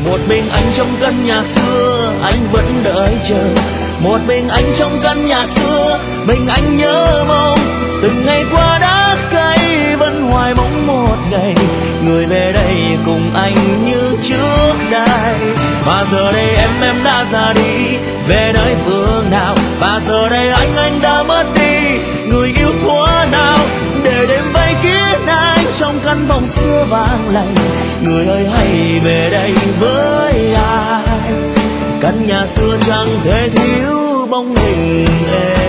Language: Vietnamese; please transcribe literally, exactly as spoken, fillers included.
Một mình anh trong căn nhà xưa, anh vẫn đợi chờ. Một mình anh trong căn nhà xưa, mình anh nhớ mong. Từng ngày qua đã cay, vẫn hoài mong một ngày người về đây cùng anh như trước đây. Và giờ đây em em đã ra đi, về nơi phương nào. Và giờ đây anh anh đã mất đi người yêu thuở nào. Để đêm vây kín anh trong căn phòng xưa vang lành. Người ơi hãy về đây với ai. Căn nhà xưa chẳng thể thiếu bóng hình em.